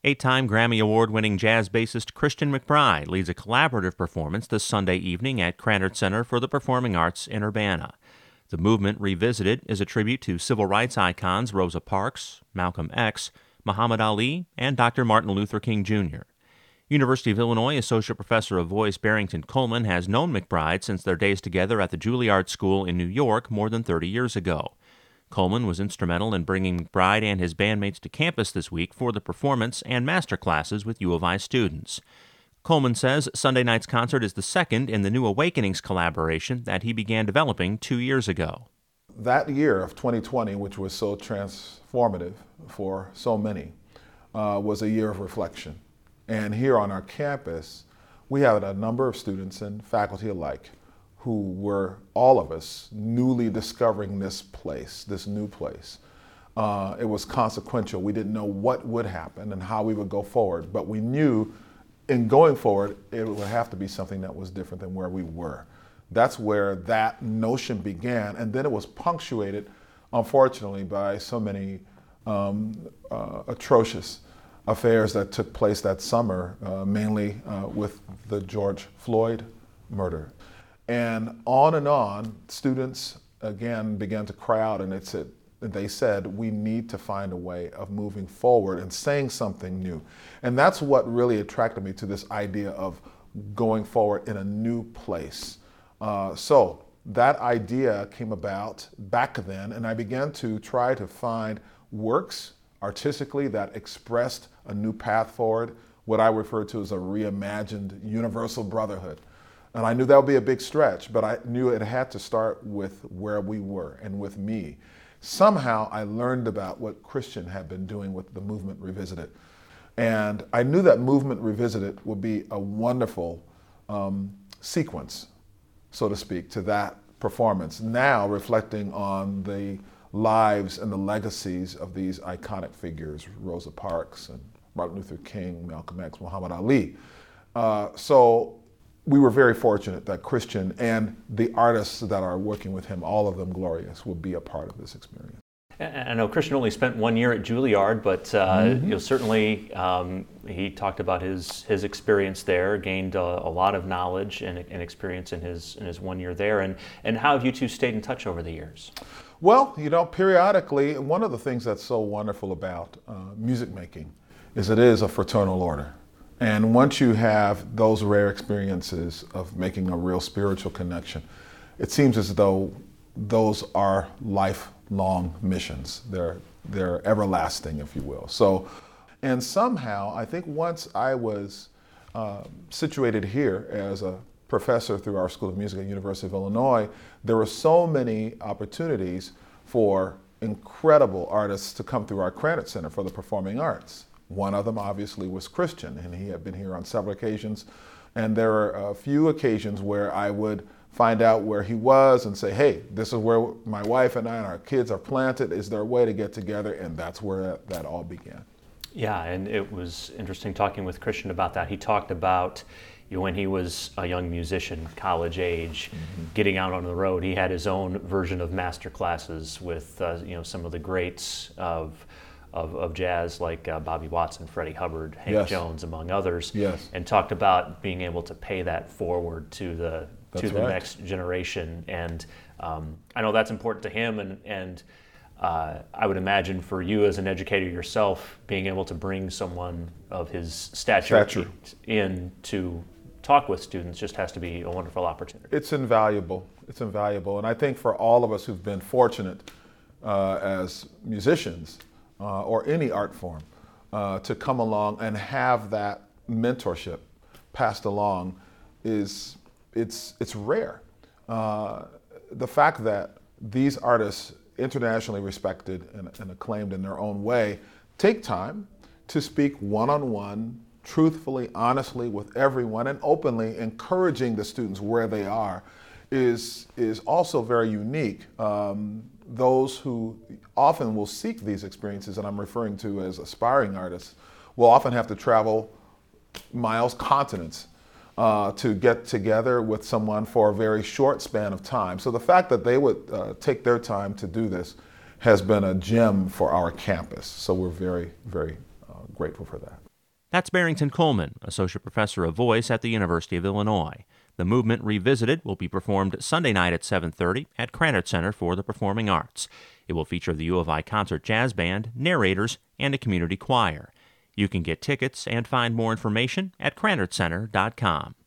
Eight-time Grammy Award-winning jazz bassist Christian McBride leads a collaborative performance this Sunday evening at Krannert Center for the Performing Arts in Urbana. The Movement Revisited is a tribute to civil rights icons Rosa Parks, Malcolm X, Muhammad Ali, and Dr. Martin Luther King Jr. University of Illinois Associate Professor of Voice Barrington Coleman has known McBride since their days together at the Juilliard School in New York more than 30 years ago. Coleman was instrumental in bringing McBride and his bandmates to campus this week for the performance and master classes with U of I students. Coleman says Sunday night's concert is the second in the New Awakenings collaboration that he began developing 2 years ago. That year of 2020, which was so transformative for so many, was a year of reflection. And here on our campus, we had a number of students and faculty alike who were, all of us, newly discovering this place, this new place. It was consequential. We didn't know what would happen and how we would go forward, but we knew in going forward, it would have to be something that was different than where we were. That's where that notion began, and then it was punctuated, unfortunately, by so many atrocious affairs that took place that summer, mainly with the George Floyd murder. And on, students again began to cry out, and they said, we need to find a way of moving forward and saying something new. And that's what really attracted me to this idea of going forward in a new place. So that idea came about back then, and I began to try to find works artistically that expressed a new path forward, what I refer to as a reimagined universal brotherhood. And I knew that would be a big stretch, but I knew it had to start with where we were and with me. Somehow I learned about what Christian had been doing with the Movement Revisited. And I knew that Movement Revisited would be a wonderful sequence, so to speak, to that performance. Now reflecting on the lives and the legacies of these iconic figures, Rosa Parks and Martin Luther King, Malcolm X, Muhammad Ali. So we were very fortunate that Christian and the artists that are working with him, all of them glorious, will be a part of this experience. I know Christian only spent 1 year at Juilliard, but certainly he talked about his experience there, gained a lot of knowledge and experience in his 1 year there. And how have you two stayed in touch over the years? Well, periodically, one of the things that's so wonderful about music making is it is a fraternal order. And once you have those rare experiences of making a real spiritual connection, it seems as though those are lifelong missions. They're everlasting, if you will. So, and somehow, I think once I was situated here as a professor through our School of Music at University of Illinois, there were so many opportunities for incredible artists to come through our Krannert Center for the Performing Arts. One of them obviously was Christian, and he had been here on several occasions. And there were a few occasions where I would find out where he was and say, hey, this is where my wife and I and our kids are planted. Is there a way to get together? And that's where that all began. Yeah, and it was interesting talking with Christian about that. He talked about when he was a young musician, college age, getting out on the road. He had his own version of master classes with some of the greats of jazz like Bobby Watson, Freddie Hubbard, Hank Jones, among others, and talked about being able to pay that forward to the next generation. And I know that's important to him, and I would imagine for you as an educator yourself, being able to bring someone of his stature in to talk with students just has to be a wonderful opportunity. It's invaluable. And I think for all of us who've been fortunate as musicians, or any art form, to come along and have that mentorship passed along it's rare. The fact that these artists, internationally respected and acclaimed in their own way, take time to speak one-on-one, truthfully, honestly with everyone, and openly encouraging the students where they are is also very unique. Those who often will seek these experiences, and I'm referring to as aspiring artists, will often have to travel miles, continents, to get together with someone for a very short span of time. So the fact that they would take their time to do this has been a gem for our campus. So we're very, very grateful for that. That's Barrington Coleman, Associate Professor of Voice at the University of Illinois. The Movement Revisited will be performed Sunday night at 7:30 at Krannert Center for the Performing Arts. It will feature the U of I Concert Jazz Band, narrators, and a community choir. You can get tickets and find more information at KrannertCenter.com.